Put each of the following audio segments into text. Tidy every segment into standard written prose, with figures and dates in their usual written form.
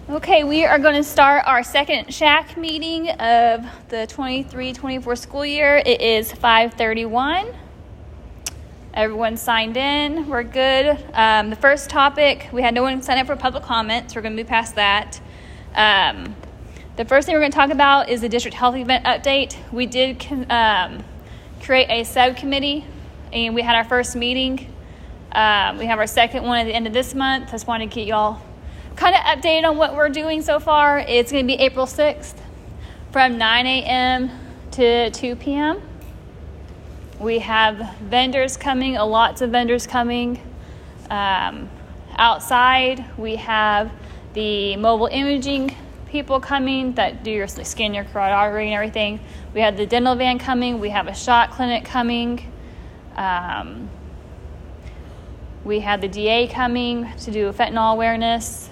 Okay, we are going to start our second SHAC meeting of the 23-24 school year. It is 5:31. Everyone signed in. We're good. The first topic, we had no one sign up for public comment, so we're going to move past that. The first thing we're going to talk about is the district health event update. We did create a subcommittee, and we had our first meeting. We have our second one at the end of this month. I just wanted to get y'all kind of updated on what we're doing so far. It's going to be April 6th from 9 a.m. to 2 p.m. We have vendors coming, lots of vendors coming. Outside, we have the mobile imaging people coming that do your scan your carotid artery and everything. We have the dental van coming. We have a shot clinic coming. We have the DA coming to do fentanyl awareness.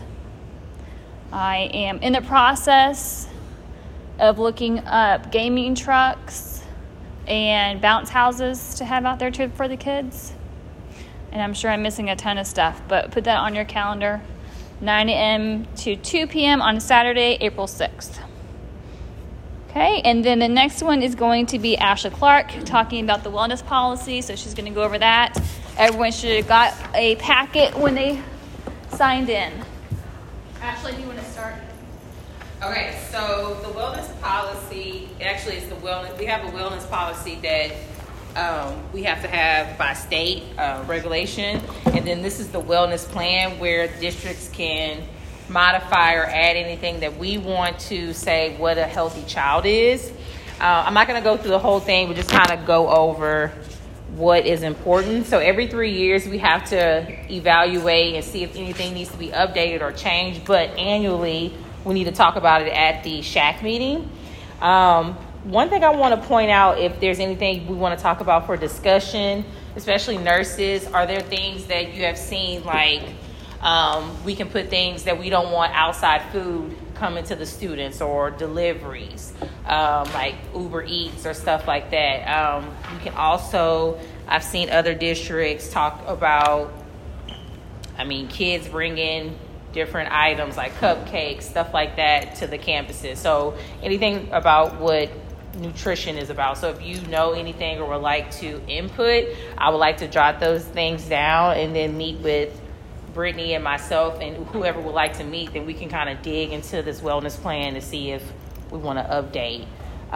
I am in the process of looking up gaming trucks and bounce houses to have out there too for the kids. And I'm sure I'm missing a ton of stuff, but put that on your calendar. 9 a.m. to 2 p.m. on Saturday, April 6th. Okay, and then the next one is going to be Ashley Clark talking about the wellness policy, so she's going to go over that. Everyone should have got a packet when they signed in. Ashley, do you want to start? Okay, so the wellness policy, actually it's the wellness, we have a wellness policy that we have to have by state regulation. And then this is the wellness plan where districts can modify or add anything that we want to say what a healthy child is. I'm not going to go through the whole thing, but just kind of go over what is important. So every 3 years we have to evaluate and see if anything needs to be updated or changed, but annually we need to talk about it at the SHAC meeting. One thing I want to point out, if there's anything we want to talk about for discussion, especially nurses, are there things that you have seen, like we can put things that we don't want outside food coming to the students, or deliveries, like Uber Eats or stuff like that. You can also, I've seen other districts talk about, kids bring in different items like cupcakes, stuff like that to the campuses. So anything about what nutrition is about. So if you know anything or would like to input, I would like to jot those things down and then meet with Brittany and myself and whoever would like to meet, then we can kind of dig into this wellness plan to see if we want to update.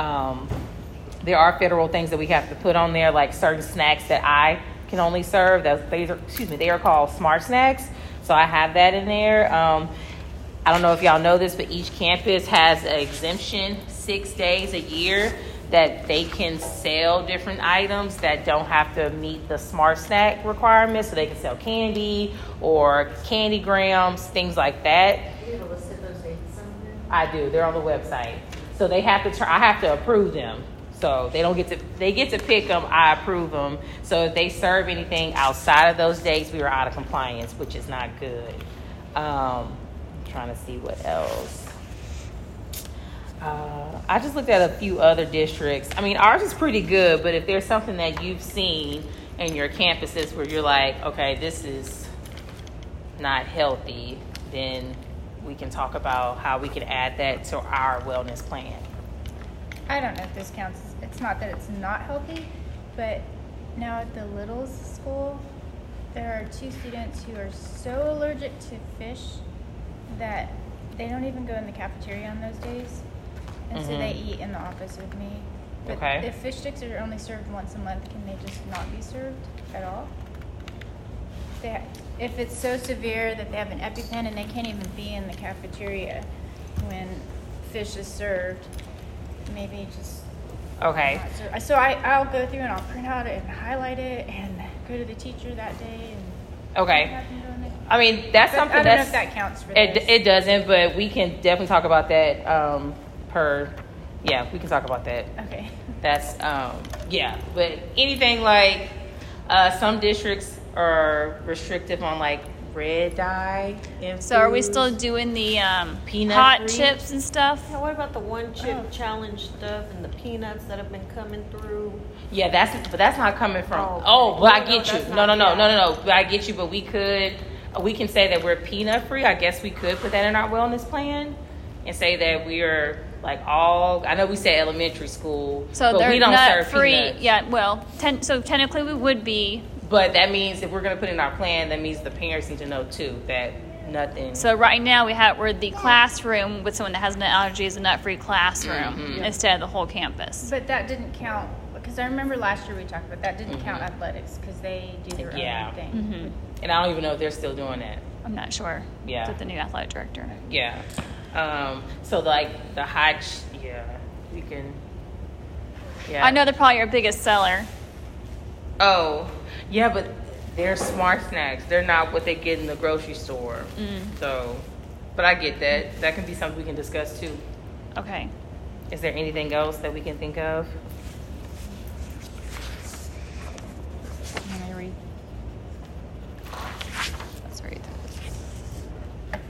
There are federal things that we have to put on there, like certain snacks that I can only serve. They are called smart snacks. So I have that in there. I don't know if y'all know this, but each campus has an exemption 6 days a year that they can sell different items that don't have to meet the smart snack requirements. So they can sell candy or candy grams, things like that. Do you have a list of those dates somewhere? I do. They're on the website. So they have to. I have to approve them. So they don't get to. They get to pick them. I approve them. So if they serve anything outside of those dates, we are out of compliance, which is not good. I'm trying to see what else. I just looked at a few other districts. Ours is pretty good, but if there's something that you've seen in your campuses where you're like, okay, this is not healthy, then we can talk about how we can add that to our wellness plan. I don't know if this counts. It's not that it's not healthy, but now at the Littles school, there are 2 students who are so allergic to fish that they don't even go in the cafeteria on those days. And so they eat in the office with me. But Okay. if fish sticks are only served once a month, can they just not be served at all? If it's so severe that they have an EpiPen and they can't even be in the cafeteria when fish is served, maybe just Okay. not serve. So I'll go through and I'll print out it and highlight it and go to the teacher that day and Okay. have them go in there. That's But something I don't know that's. if that counts for this. It doesn't, but we can definitely talk about that we can talk about that. Okay. That's, but anything like some districts are restrictive on like red dye. So are we still doing the Peanut hot free? chips and stuff? Yeah, what about the one chip challenge stuff and the peanuts that have been coming through? Yeah, that's not coming from. Oh, But I no, get you. that's No. not- But I get you. But we could. we can say that we're peanut free. I guess we could put that in our wellness plan and say that we are like all. I know we say elementary school, So but they're we don't nut serve free. peanuts. Yeah, well, so technically we would be. But that means if we're going to put in our plan, that means the parents need to know too that nothing. So right now we're the classroom with someone that has nut allergies, a nut free classroom instead of the whole campus. But that didn't count, because I remember last year we talked about that didn't count athletics because they do their Yeah. own thing. Mm-hmm. And I don't even know if they're still doing that. I'm not sure. Yeah. With the new athletic director. Yeah. So like the hot, we can. Yeah. I know they're probably your biggest seller. Oh, yeah, but they're smart snacks. They're not what they get in the grocery store. So, but I get that. That can be something we can discuss too. Okay. Is there anything else that we can think of? Let me read. Let's read through.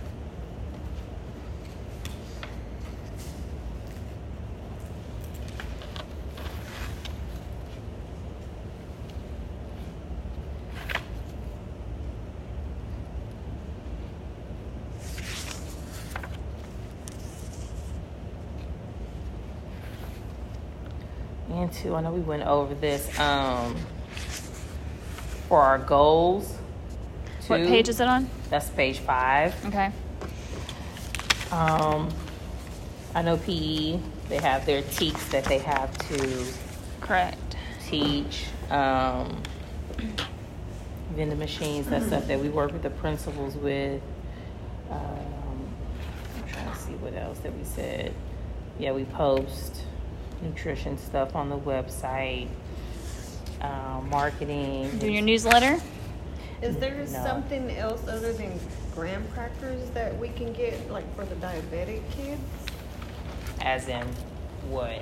And two, I know we went over this. For our goals. What page is it on? That's page 5. Okay. I know PE, they have their teaks that they have to Correct. teach. Vending machines, that stuff that we work with the principals with. I'm trying to see what else that we said. Yeah, we post nutrition stuff on the website. Marketing. Doing your newsletter? Is there No. something else other than graham crackers that we can get, like for the diabetic kids? As in what?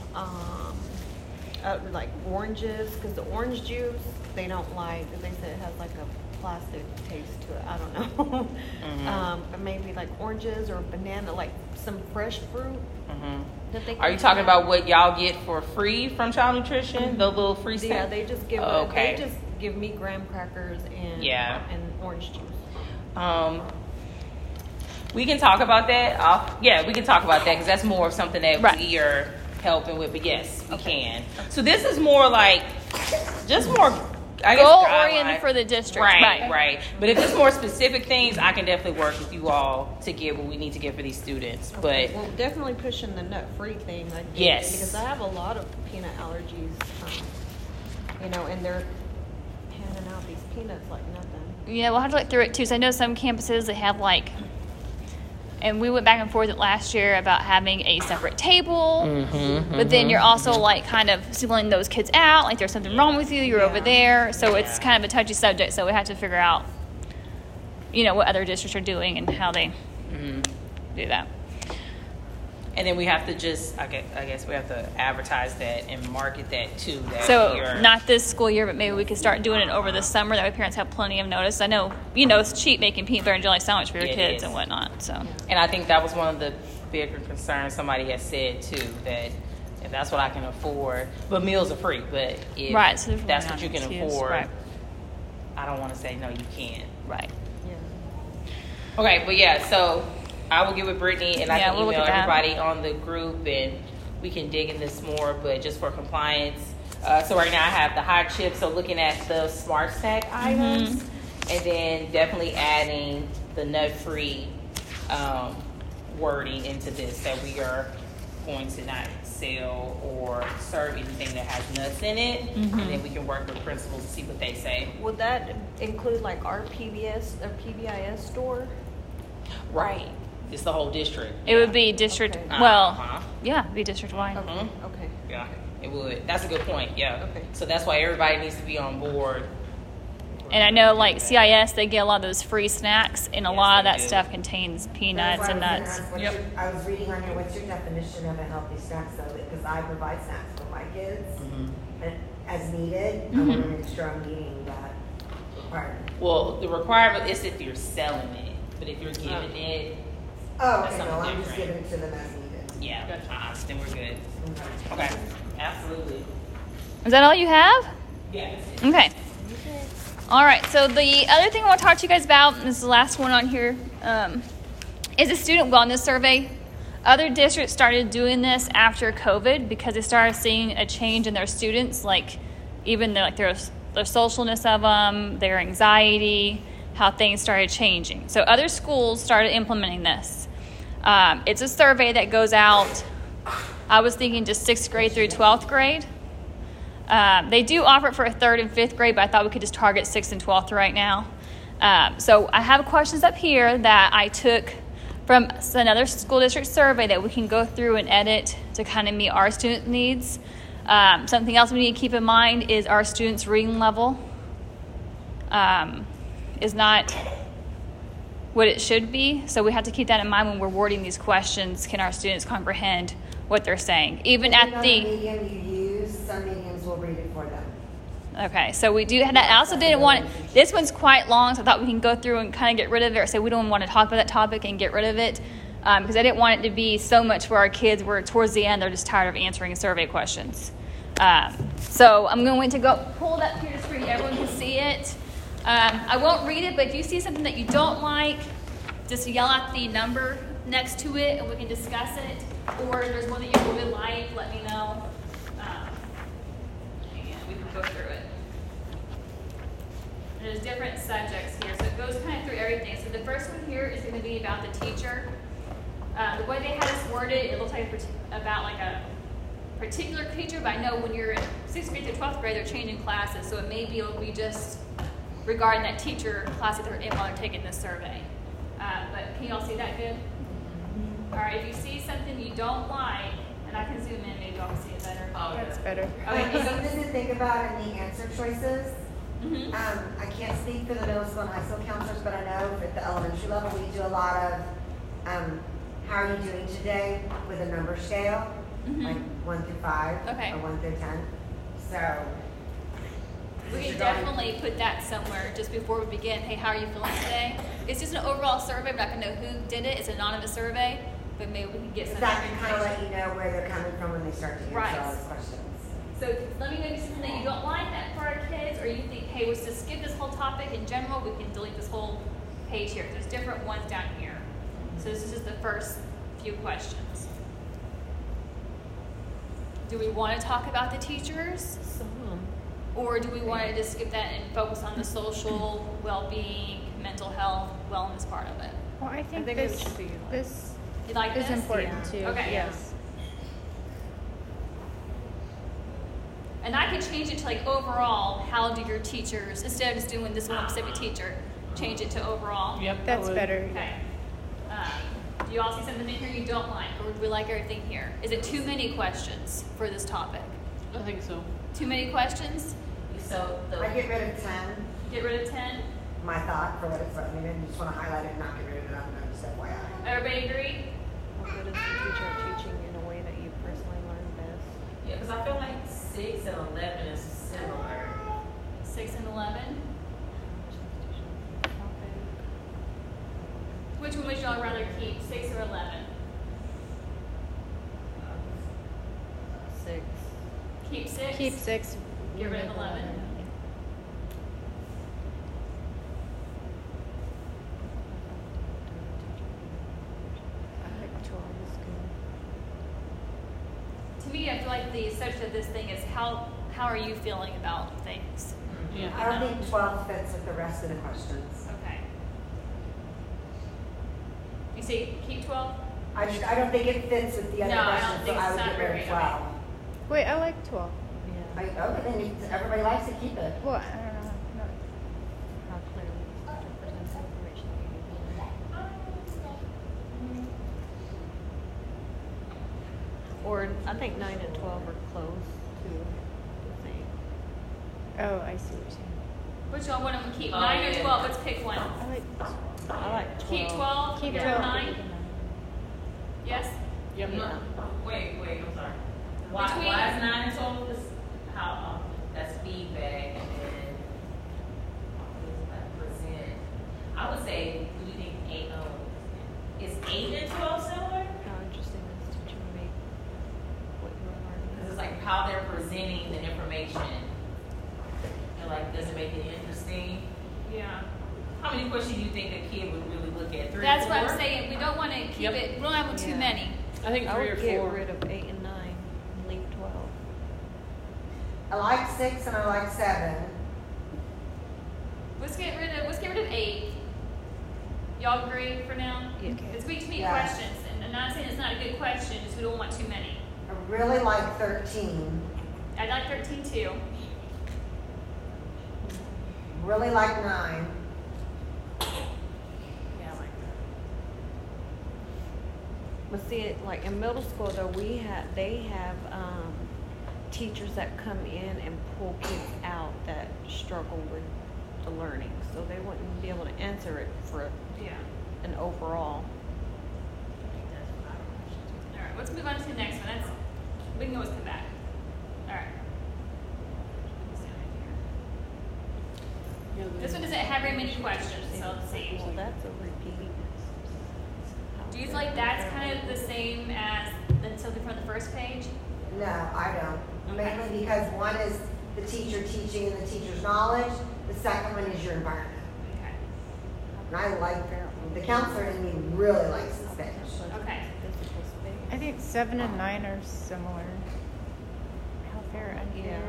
Like oranges, because the orange juice they don't like. They say it has like a plastic taste to it. I don't know. But maybe like oranges or banana, like some fresh fruit. That they Are you can talking have. about what y'all get for free from Child Nutrition? The little free stuff? Yeah, they just give Okay. they just give me graham crackers and and orange juice. We can talk about that. We can talk about that because that's more of something that Right. we are helping with. But yes, we can. So this is more like just more, I guess, Goal guidelines. oriented for the district. Right. But if it's more specific things, I can definitely work with you all to get what we need to get for these students. But Well, definitely pushing the nut-free thing. Yes. Because I have a lot of peanut allergies, and they're handing out these peanuts like nothing. Yeah, we'll have to look through it too. So I know some campuses they have and we went back and forth last year about having a separate table. But then you're also like kind of singling those kids out. Like there's something wrong with you. You're over there. So it's kind of a touchy subject. So we have to figure out, what other districts are doing and how they do that. and then we have to just, I guess we have to advertise that and market that too. That So we are- not this school year, but maybe we could start doing it over the summer. That way parents have plenty of notice. I know, it's cheap making peanut butter and jelly sandwich for your It kids is. and whatnot. So And I think that was one of the bigger concerns somebody has said too, that if that's what I can afford, but meals are free, but if Right, so there's that's really what you not can an excuse, afford, right. I don't want to say no, you can't. right. Yeah. Okay, but yeah, so I will get with Brittany and I Yeah, can we'll look email at that. everybody on the group and we can dig in this more, but just for compliance. So right now I have the hot chips, so looking at the smart snack items and then definitely adding the nut-free wording into this, that we are going to not sell or serve anything that has nuts in it. And then we can work with principals to see what they say. Would that include like our PBS or PBIS store? Right. It's the whole district. It would be district. Okay. Yeah, it'd be district wide. Okay. Okay. Yeah, it would. That's a good point. Yeah. Okay. So that's why everybody needs to be on board. And I know, like CIS, they get a lot of those free snacks, and a Yes, lot of they that do. stuff contains peanuts and nuts. I was reading on here, what's your definition of a healthy snack? So, because I provide snacks for my kids, and as needed, I want to make sure I'm meeting that requirement. Well, the requirement is if you're selling it, but if you're giving it, Oh, That's okay, no, something I'm just different. giving it to them as needed. yeah, then we're good. Okay, absolutely. Is that all you have? Yeah. Okay. All right, so the other thing I want to talk to you guys about, and this is the last one on here, is a student wellness survey. Other districts started doing this after COVID because they started seeing a change in their students, like even their socialness of them, their anxiety, how things started changing. So other schools started implementing this. It's a survey that goes out, I was thinking just 6th grade through 12th grade. They do offer it for 3rd and 5th grade, but I thought we could just target 6th and 12th right now. So I have questions up here that I took from another school district survey that we can go through and edit to kind of meet our student needs. Something else we need to keep in mind is our students' reading level is not what it should be. So we have to keep that in mind when we're wording these questions. Can our students comprehend what they're saying? Even at the medium you use, some mediums will read it for them. Okay, so we do have that. I also didn't want it. This one's quite long, so I thought we can go through and kind of get rid of it, or say we don't want to talk about that topic and get rid of it, because I didn't want it to be so much for our kids where towards the end they're just tired of answering survey questions. So I'm going to go pull it up here just so everyone can see it. I won't read it, but if you see something that you don't like, just yell out the number next to it and we can discuss it. Or if there's one that you really like, let me know. And we can go through it. There's different subjects here, so it goes kind of through everything. So the first one here is going to be about the teacher. The way they had us worded, it looks like about like a particular teacher, but I know when you're in 6th grade to 12th grade, they're changing classes, so it'll be just regarding that teacher class that they're in while they're taking this survey. But can you all see that good? All right, if you see something you don't like, and I can zoom in, maybe y'all can see it better. Oh, That's better. Okay, something to think about in the answer choices. Mm-hmm. I can't speak for the middle school and high school counselors, but I know at the elementary level we do a lot of how are you doing today with a number scale, like 1 through 5 Okay. or 1 through 10. So We can definitely put that somewhere just before we begin. Hey, how are you feeling today? It's just an overall survey. We're not going to know who did it. It's an anonymous survey, but maybe we can get some that can kind of information. let you know where they're coming from when they start to answer Right. all these questions. So let me know if you see something that you don't like that for our kids, or you think, hey, let's just skip this whole topic in general. We can delete this whole page here. There's different ones down here. So this is just the first few questions. Do we want to talk about the teachers? Or do we want to just skip that and focus on the social, well-being, mental health, wellness part of it? Well, I think it this should be like- this You like is this? important too. Okay. Yes. And I could change it to like overall, how do your teachers, instead of just doing this one specific teacher, change it to overall. Yep. That's better. Okay. Do you all see something in here you don't like, or do we like everything here? Is it too many questions for this topic? I think so. Too many questions? So I get rid of 10, Get rid of 10? my thought for what it's worth. I mean, I just want to highlight it and not get rid of it. I'm just FYI. Everybody agree? How good is the teacher at teaching in a way that you personally learn best? Yeah, because I feel like 6 and 11 is similar. 6 and 11. Which one would y'all rather keep, 6 or 11? 6. Keep 6? Keep 6. Get rid of 11. I think 12 is good. To me, I feel like the subject of this thing is how are you feeling about things? Yeah. I don't think 12 fits with the rest of the questions. Okay. You see, keep 12? I don't think it fits with the other No, I don't questions, think so I it's would not get rid very- of 12. Wait, I like 12. Yeah. Okay, then everybody likes it, keep it. Well, I don't know. No. How clearly the teacher presents the information that you need to learn. Or I think 9 and 12 are close to the same. Oh, I see what you're saying. Which one would we keep? Oh, 9 or yeah. 12? Let's pick one. I like. I like 12. Keep 12? Keep Get rid of 12. 9? Yes? Yep. Yeah. Wait, I'm sorry. Why Between- is 9 and 12? Because how that's feedback and then present. I would say, do you think 8? Is 8 and 12 similar? How interesting is teaching to make what you're learning? Because it's like how they're presenting the information. And like, does it make it interesting? 16. Yeah. How many questions do you think a kid would really look at? 3 That's or what 4? I'm saying. We don't want to keep Yep. it. We don't have too Yeah. many. I think I 3 or would get 4. rid of 8 and 9 and leave 12. I like 6 and I like 7. Let's get rid of 8. Y'all agree for now? Yeah. It's too many Yeah. questions, and I'm not saying it's not a good question. Just we don't want too many. I really like 13. I like 13 too. Really like 9. Yeah, I like that. But see, like in middle school though, they have teachers that come in and pull kids out that struggle with the learning, so they wouldn't be able to answer it for Yeah. an overall. All right. Let's move on to the next one. We can always come back. All right. This one doesn't have very many questions, so let's see. So that's a repeat. Do you feel like that's kind of the same as something from the first page? No, I don't. Mainly because one is the teacher teaching and the teacher's knowledge. The second one is your environment. Okay. And I like, the counselor in me really likes the Spanish. Okay. Physical I space. think 7 and 9 are similar. How fair, unfair. Yeah.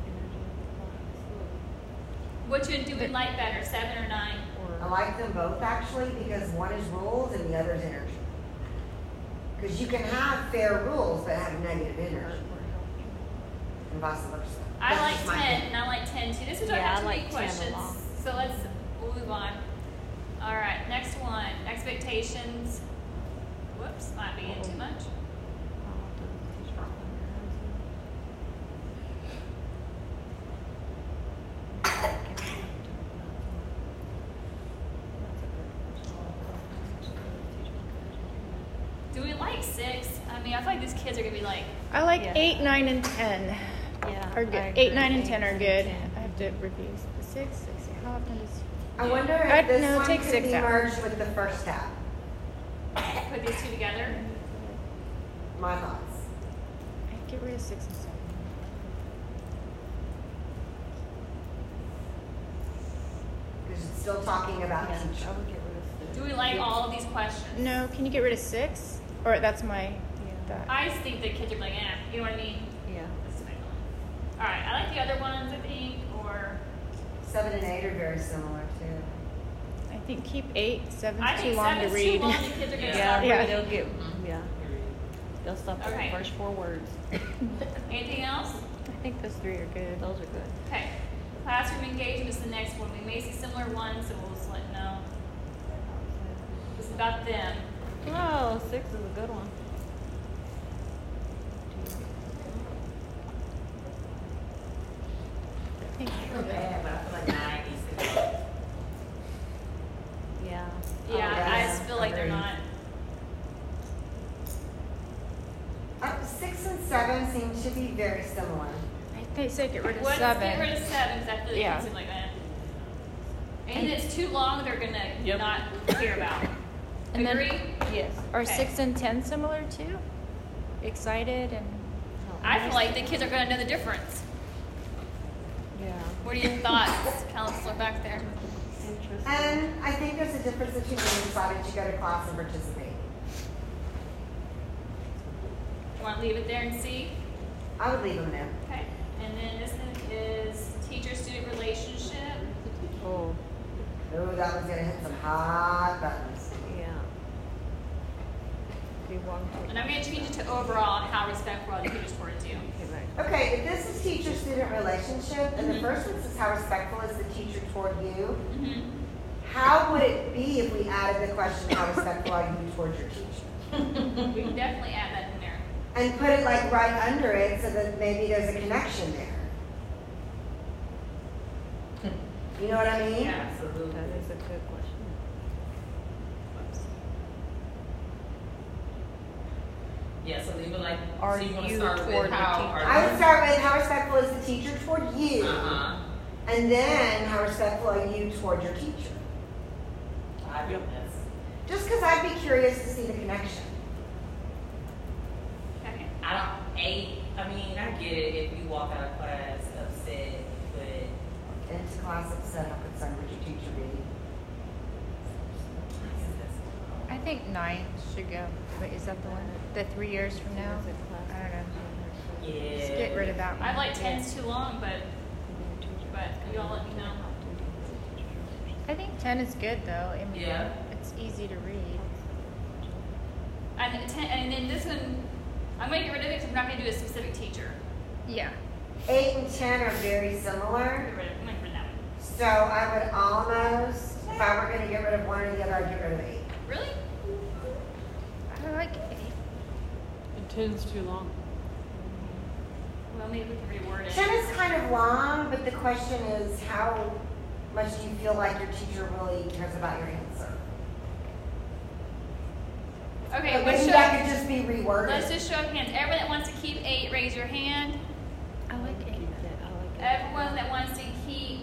Which one do we like better, 7 or 9? I like them both actually because one is rules and the other is energy. Because you can have fair rules but have negative energy and vice versa. I That's like just my 10, opinion. and I like 10 too. This is why I Yeah, have I too many like 10 a questions. lot. So we'll move on. All right, next one. Expectations. Whoops, might be in too much. Do we like 6? I mean, I feel like these kids are gonna be like, I like Yeah. 8, 9, and 10. Yeah, Are I good. agree. 8, 9, and 10 are 8, good. 10. I have to review the 6. How often does? I wonder if I'd- this no, one take could 6 be out. merged with the first tab. put these two together. My thoughts. I'd get rid of 6 and 7. Because it's still talking about Yeah, teacher. I would get rid of 6. Do we like all of these questions? No, can you get rid of 6? Or that's my Yeah. thought. I just think the kids are like, you know what I mean? Yeah. This is my feeling. All right, I like the other ones, I think, or 7 and 8 are very similar too. I think keep 8. 7's I too think long to 7's read. too long. The kids are gonna Yeah. stop Yeah. reading. They'll get, yeah. They'll stop at Okay. the first 4 words. Anything else? I think those 3 are good. Those are good. Okay. Classroom engagement is the next one. We may see similar ones, so we'll just let you know. It's about them. Oh, 6 is a good one. I think Not bad, but I feel like 9 needs to go. Yeah. Yeah, I yeah. just feel like they're Agreed. not. 6 and 7 seem to be very similar. I say get rid of Let's 7. get rid of 7 because I feel like Yeah. it seems like that. And it's too long, they're gonna Yep. not care about. And then- Agree? Yes. Are Okay. 6 and 10 similar too? Excited and I feel like the kids are gonna know the difference. Yeah. What are your thoughts, counselor back there? Interesting. And I think there's a difference between being excited to go to class and participate. You want to leave it there and see? I would leave them there. Okay. And then this one is teacher-student relationship. Oh, Ooh, that one's gonna hit some hot buttons. yeah. Be one And I'm going to change it to overall and how respectful are the teachers towards you. Okay, if this is teacher-student relationship, and the first one says how respectful is the teacher toward you, Mm-hmm. how would it be if we added the question, how respectful are you towards your teacher? We can definitely add that in there. And put it like right under it so that maybe there's a connection there. You know what I mean? Yeah. Absolutely. That is a good question. Yeah, so leave it like, Are so you want to you start toward with the how teacher? are I you? would start with how respectful is the teacher toward you, Uh-huh. and then how respectful are you toward your teacher? I think that's, Just because I'd be curious to see the connection. Okay. I don't, I mean, I get it if you walk out of class upset, but into class upset, how concerned would your teacher be? I think 9 should go. Wait, is that the one? The 3 years from now? I don't know. Yeah. Just get rid of that one. I like 10's too long, but y'all let me know. I think 10 is good though. I mean, Yeah. it's easy to read. And 10, and then this one, I'm gonna get rid of it because I'm not gonna do a specific teacher. Yeah. 8 and 10 are very I'm similar. gonna get rid of, I'm gonna get rid of that one. So I would almost, if I were gonna get rid of one or the other, I'd get rid of 8. Really? I like 8. And 10's too long. Well, maybe we can reword it. 10 is kind of long, but the question is how much do you feel like your teacher really cares about your answer? Okay, But let's maybe show, that could just be reworded. let's just show of hands. Everyone that wants to keep 8, raise your hand. I like 8. Everyone that wants to keep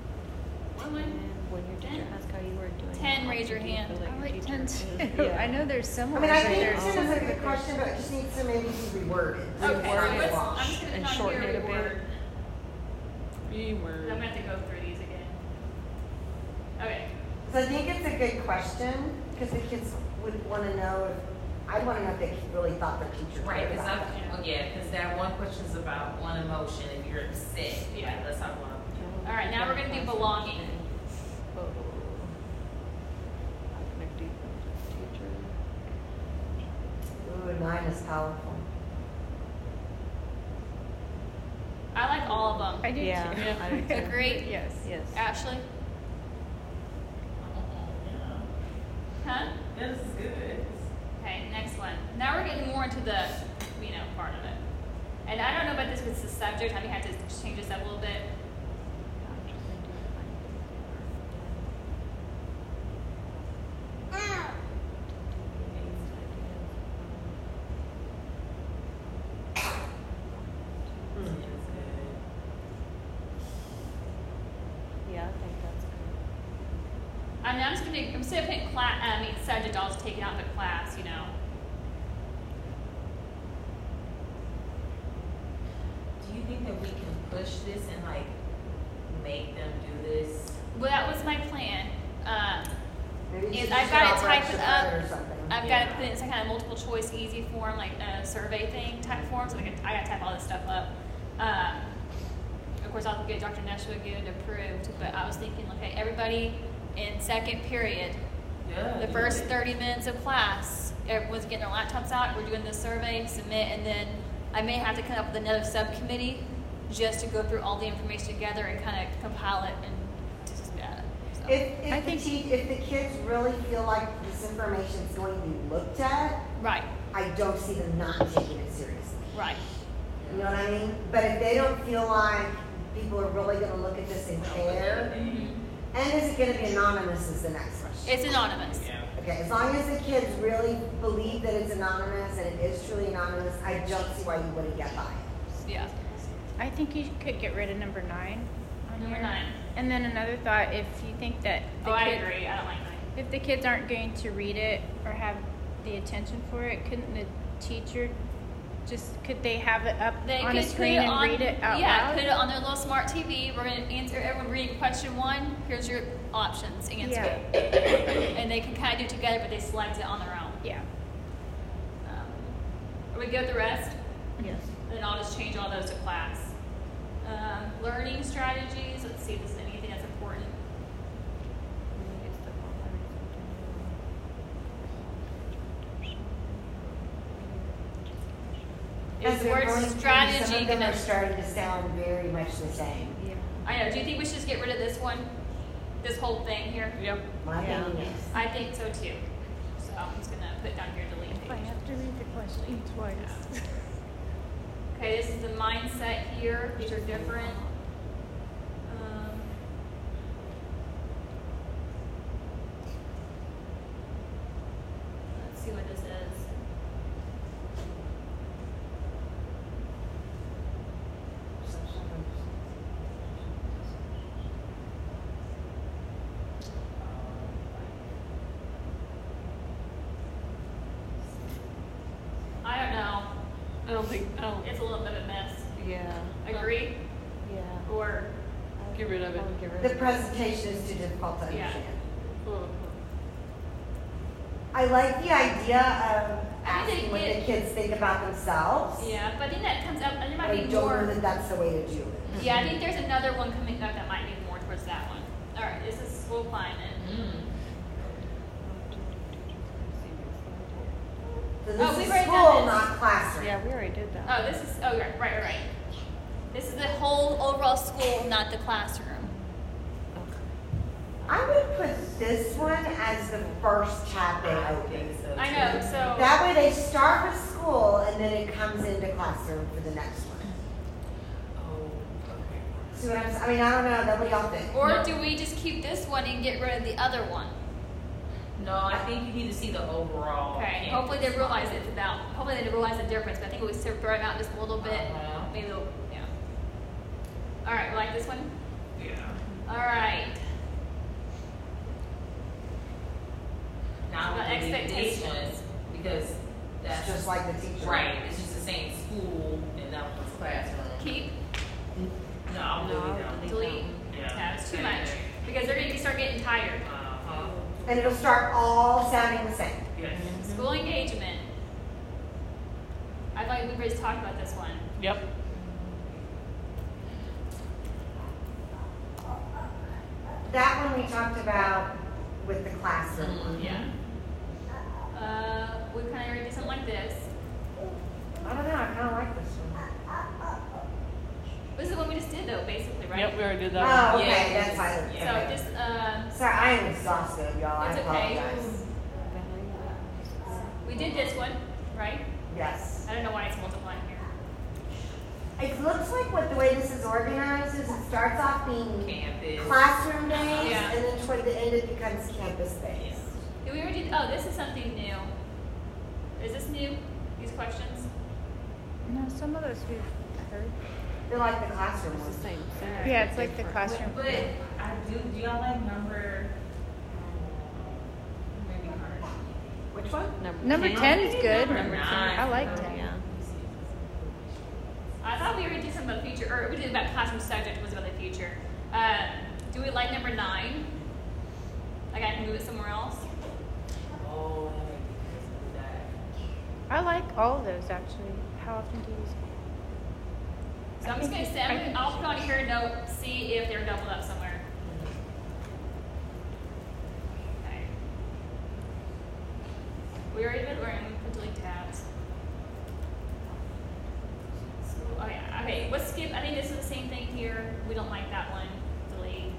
When your teacher asks how you were doing. 10, how raise your do you hand. feel like I your like teacher 10 is? too. Yeah. I know there's I similar. mean, I but think there's 10 is a similar, good but question, but it just needs to maybe be reworded. Okay, so Reworded let's, wash. I'm just gonna And put on shorten here it a bit. reword. Reword. I'm gonna have to go through these again. Okay. So I think it's a good question, because the kids would want to know if, I'd want to know if they really thought their teacher Right, cared because about them. because that one question is about one emotion. If you're upset, Yeah. let's have one. All right, now we're gonna do belonging. Oh. How can I do teacher? Ooh, 9 is powerful. I like all of them. I do Yeah, too. I do too. Agree? Yes. Yes. Ashley? Huh? This is good. Okay, next one. Now we're getting more into the, part of it. And I don't know about this because it's a subject. I may have to change this up a little bit. Yeah, I think that's good. I mean, I'm just gonna put class. Subject. I'll just take it out of the class. Do you think that we can push this and make them do this? Well, that was my plan. Maybe you Is should I've just got it offer typed extra up. credit or something. I've got to put it in some kind of multiple choice, easy form, like a survey thing type form. So I got to type all this stuff up. Of course, I'll get Dr. Neshua get it approved. But I was thinking, okay, everybody in second period, Yeah. the first 30 minutes of class, everyone's getting their laptops out. We're doing this survey, submit, and then I may have to come up with another subcommittee just to go through all the information together and kind of compile it and just so. If the kids really feel like this information is going to be looked at, Right, I don't see them not taking it seriously. right. You know what I mean? But if they don't feel like people are really going to look at this and care, and is it going to be anonymous is the next question. It's anonymous. Okay, as long as the kids really believe that it's anonymous and it is truly anonymous, I don't see why you wouldn't get by it. Yeah. I think you could get rid of number 9. On Number here. 9. And then another thought: if you think that the I kid- agree. I don't like 9. if the kids aren't going to read it or have the attention for it, couldn't the teacher could they have it up They on could a screen put it and on, read it out yeah, loud? put it on their little smart TV. We're going to answer everyone reading question 1. Here's your options. Answer it. And they can kind of do it together, but they select it on their own. Yeah. Are we good with the rest? Yes. Then I'll just change all those to class. Learning strategies. Let's see if there's anything that's important. Is As the they're word going through, strategy some of them gonna? are starting to sound very much the same. Yeah. I know. Do you think we should just get rid of this one? This whole thing here? Yep. My Yeah. opinion is. I think so too. So I'm just gonna put down here delete If I page. have to read the question twice. Okay, this is the mindset here. These are different. Let's see what this is. I don't know. I don't think. It's a little bit of a mess. Yeah. Agree? Yeah. Or Get rid of it. Get rid The of it. presentation is too difficult to Yeah. understand. Oh. I like the idea of I think asking what it- the kids think about themselves. Yeah, but I think that comes up, and there But I might be don't know more. that that's the way to do it. Yeah, I think there's another one coming up that might be more towards that one. All right, this is school climate. So this Oh, is we've already school, done this. not classroom. Yeah, we already did that. Oh, this is, oh, right. This is the whole overall school, not the classroom. I would put this one as the first tab they open. I know, so. That way they start with school and then it comes into classroom for the next one. See what I'm saying? I mean, I don't know. What do y'all think? Or do we just keep this one and get rid of the other one? No, I think you need to see the overall. Okay, hopefully they realize it's about, hopefully they realize the difference, but I think we should throw it out just a little bit, Uh-huh. maybe, yeah. All right, we like this one? Yeah. All right. Now, About we delete this expectations. one because that's Just like the teacher. right. It's just the same school and that was classroom. Keep, No, I'll No, delete I'll that one. delete. Yeah. Yeah, it's too much, because they're gonna start getting tired. Uh-huh. And it'll start all sounding the same. Yes. School engagement. I thought we already talked about this one. Yep. That one we talked about with the classroom one. Yeah. We kind of already did something like this. I don't know. I kind of like this one. This is what we just did though, basically, right? Yep, we already did that Oh, one. okay. Yeah. That's fine. So Okay. just, Sorry, I am exhausted, y'all. I It's okay. apologize. we did this one, right? Yes. I don't know why it's multiplying here. It looks like what the way this is organized is it starts off being Campus. classroom based, Yeah. and then toward the end it becomes campus based. Did we already, oh, this is something new. Is this new, these questions? No, some of those we've heard. They're like the classroom It's ones. the same thing. Yeah, it's like the Different. classroom. But I do y'all like number maybe hard. Which one? Number 10 is good. Number 9. I like 10. Yeah. I thought we already did something about the future, or we did about classroom subject, was about the future. Do we like number 9? Like I can move it somewhere else? Oh, that. I like all of those actually. How often do you use them? So I'm just gonna say, I'll put on here a note, see if they're doubled up somewhere. Okay. We already did, we're gonna put delete tabs. So, oh yeah, okay, let's skip, I think this is the same thing here. We don't like that one, delete.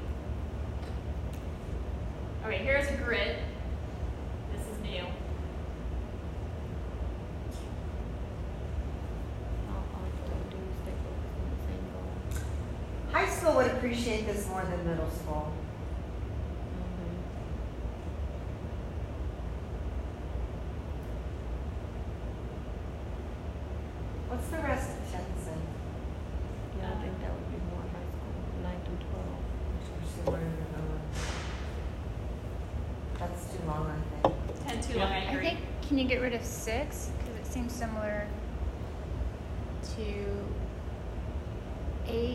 Okay, here's a grid. This is new. All I have to do is stay focused on the same goal. High school would appreciate this more than middle school. What's the rest of 10 then? Yeah, I think that would be more high school, 9 through 12. That's too long, I think. 10 too long, I I agree. think, can you get rid of 6? Because it seems similar to 8.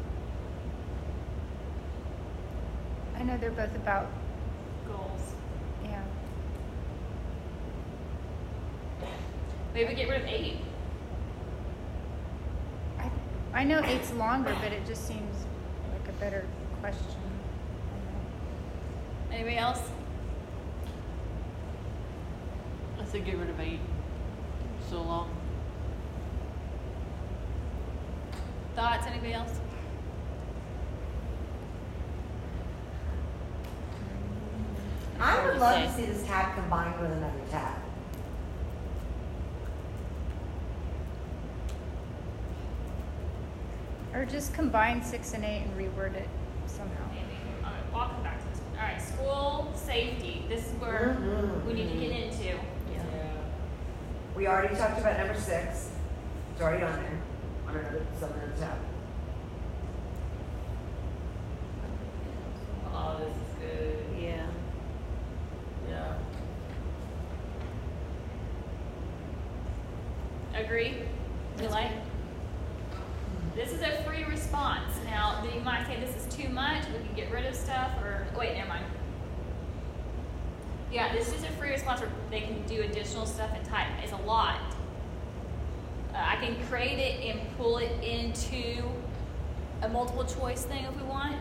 I know they're both about, Goals. yeah. Maybe get rid of 8. I know 8's longer, but it just seems like a better question. Anybody else? I said get rid of 8. So long. Thoughts? Anybody else? I would love to see this tab combined with another tab. Or just combine 6 and 8 and reword it somehow. Maybe. All right, we'll come back to this one. All right, school safety. This is where we need to get into. Yeah. We already talked about number 6. It's already on there. On another, some other tab. Oh, this is good. Yeah. Yeah. Agree? You like? This is a free response. Now, you might say this is too much. We can get rid of stuff, or wait, never mind. Yeah, this is a free response where they can do additional stuff and type. It's a lot. I can create it and pull it into a multiple choice thing if we want.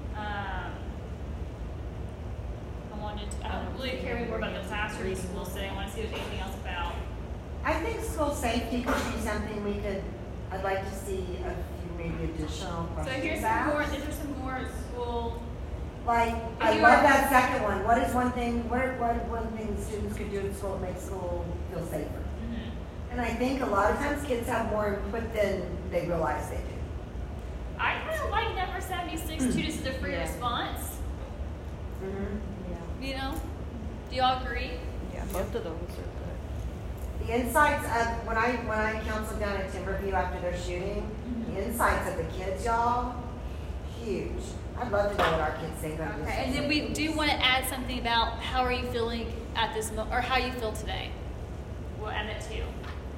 I don't really care anymore about the classroom school setting. I want to see if there's anything else about. I think school safety could be something I'd like to see a few maybe additional So questions here's some about. more. These are some more school. Like, I you love are- that second one. What is one thing, what one thing students could do in school to make school feel safer? Mm-hmm. And I think a lot of times kids have more input than they realize they do. I kind of like number 76 too, just as a free Yeah. response. Mm-hmm. Yeah, You know? Do y'all agree? yeah, both of those are good. The insights of, when I counseled down at Timberview after their shooting, the insights of the kids, y'all, huge. I'd love to know what our kids think of this. Okay, and then we do want to add something about how are you feeling at this moment, or how you feel today. We'll add that too.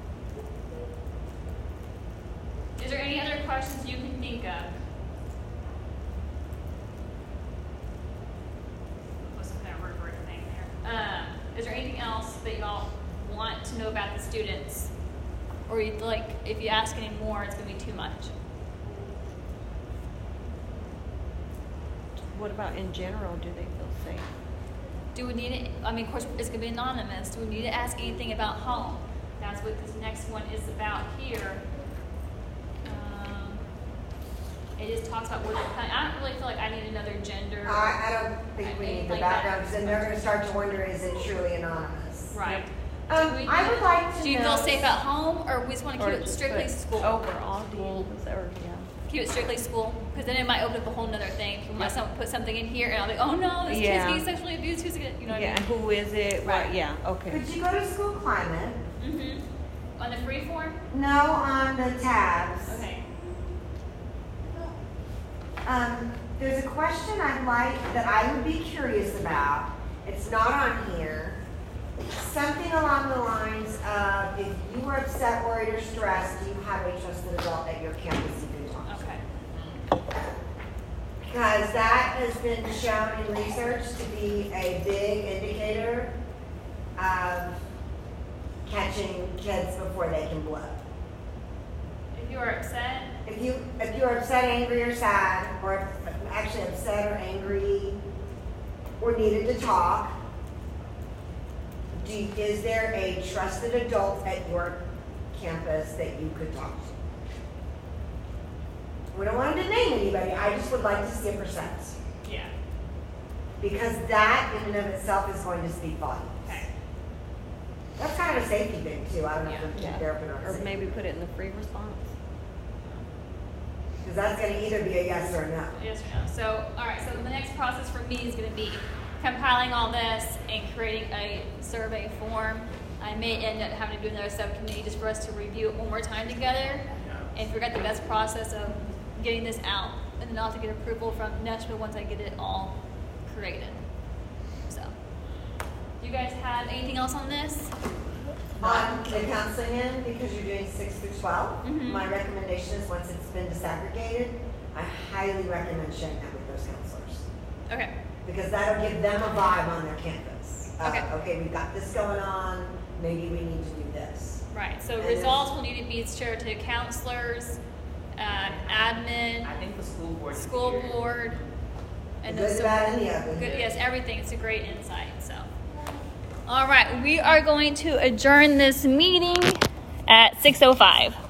Is there any other questions you can think of? Put some kind of rubric thing there. Is there anything else that y'all want to know about the students? Or you feel like if you ask any more, it's going to be too much? What about in general, do they feel safe? Do we need it? I mean, of course, it's going to be anonymous. Do we need to ask anything about home? That's what this next one is about here. It just talks about where they're coming. I don't really feel like I need another gender. I don't think we need the Like that. background, because then they're gonna start to wonder, is it truly anonymous? Right. I would like to Do you know. feel safe at home, or we just want to keep Or it just strictly put school? Overall, do you, or, yeah. Keep it strictly school, because then it might open up a whole nother thing. If we might put something in here, and I'll be, oh no, this Yeah. kid's being sexually abused. Who's gonna, you know what Yeah, and who is it? Right. What, yeah, okay. Could you go to school climate? I mean? Mm-hmm. On the free form? No, on the tabs. Okay. There's a question I'd like, that I would be curious about. It's not on here. Something along the lines of, if you were upset, worried, or stressed, do you have a trusted adult at your campus you can talk to? Okay. Because that has been shown in research to be a big indicator of catching kids before they can blow. If you are upset, If you're upset, angry, or sad, or actually upset or angry, or needed to talk, is there a trusted adult at your campus that you could talk to? We don't want to name anybody. I just would like to see a percent, yeah. because that in and of itself is going to speak volumes. Okay. That's kind of a safety thing too. I don't know Yeah. if Yeah. they're open Or maybe put it in the free response. because that's going to either be a yes or a no. Yes or no. So, all right. So the next process for me is going to be compiling all this and creating a survey form. I may end up having to do another subcommittee just for us to review it one more time together and figure out the best process of getting this out. And then I'll have to get approval from Nashville once I get it all created. So, do you guys have anything else on this? On the counseling end, because you're doing 6 through 12, Mhm. my recommendation is once it's been disaggregated, I highly recommend sharing that with those counselors. Okay. Because that'll give them a vibe on their campus. Okay. Okay, we've got this going on, maybe we need to do this. Right. So And results will need to be shared to counselors, admin, I think the school board. is school here. board, The and good, then the bad, and the ugly. good, yes, everything. It's a great insight. So, all right, we are going to adjourn this meeting at 6:05.